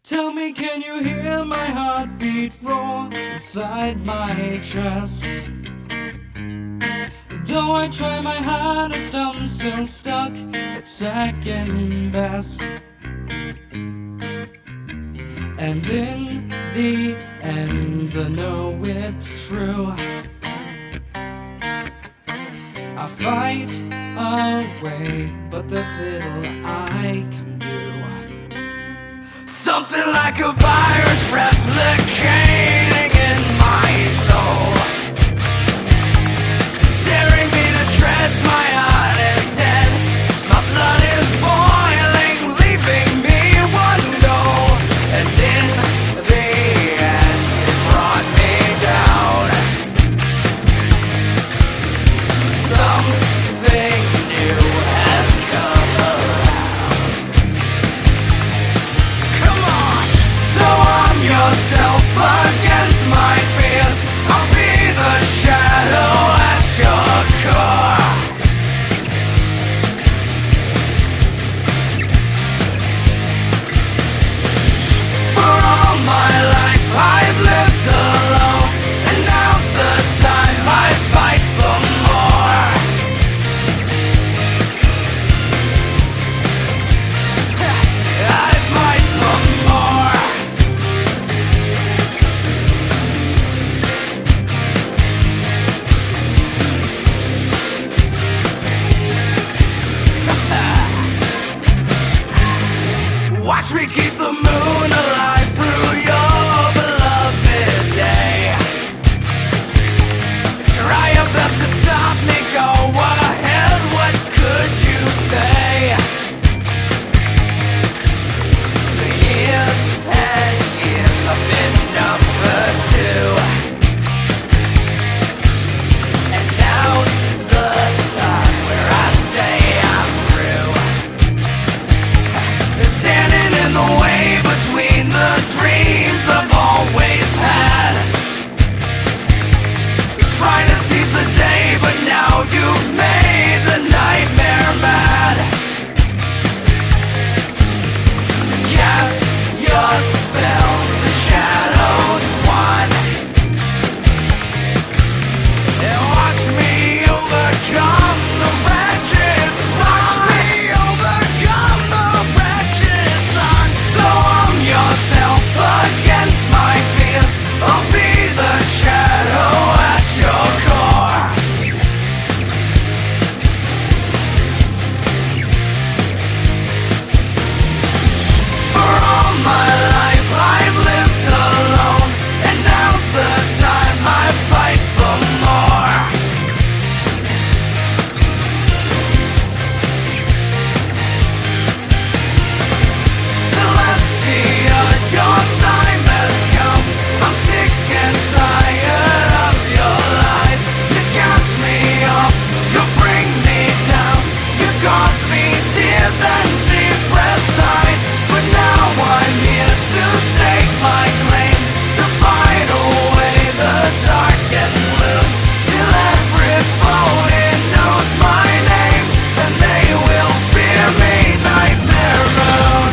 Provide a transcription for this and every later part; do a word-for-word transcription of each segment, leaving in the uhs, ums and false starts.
Tell me, can you hear my heartbeat roar inside my chest? Though I try my hardest, I'm still stuck at second best. And in the end, I know it's true. I fight away, but there's little I can do. Something like a virus replicating in my soul, tearing me to shreds. My heart is dead, my blood is boiling, leaving me one goal. And in the end, it brought me down. Something new has come around. Come on! So arm yourself against my fears. I'll be the shadow at your core. For all my life I've lived alone, and now's the time I fight for more. I fight for more. Watch me keep the moon alive through your beloved day. Try your best to stop me, go ahead, what could you say? The years and years I've been number two, and now's the time where I say I'm through. Standing in the way between the dreams I've always had, trying to seize the day, but now you've made the nightmare mad. Cast your spells, the shadows won, and watch me overcome the wretched. Watch me overcome the wretched sun. So arm yourself against my fears. I'll be the shadow at your core. For all my life I've lived alone, and now's the time I fight for more. Celestia, your time has come. I'm sick and tired of your life. You cast me off, you bring me down, you cause me tears and depressed sighs. But now I'm here to stake my claim, to fight away the dark and blue, till everybody knows my name, and they will fear me. Nightmare Moon.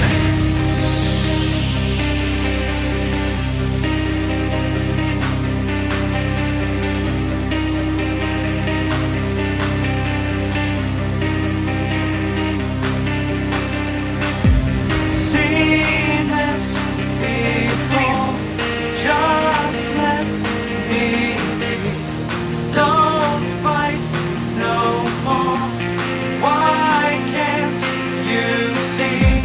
Seen this before, just let me be. Don't fight no more. Why can't you see?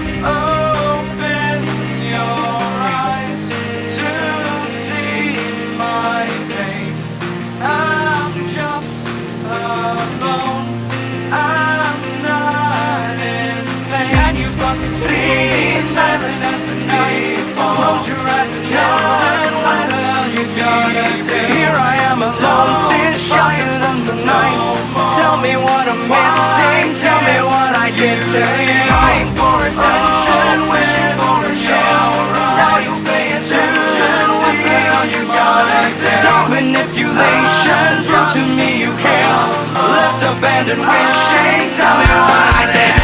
Open your eyes to see my pain. I'm just alone, I'm not insane. Can you fucking see? Silent as the night falls. Close your eyes and just let what the hell you gonna do. Here I am alone, sit sheltered in the night. Tell me what I'm missing, tell me what I did to you. Crying for attention, wishing for a shower. Now you pay attention, what the hell you gonna do? Dumb manipulation, prove to me you care. Left abandoned wishing, tell me what I did.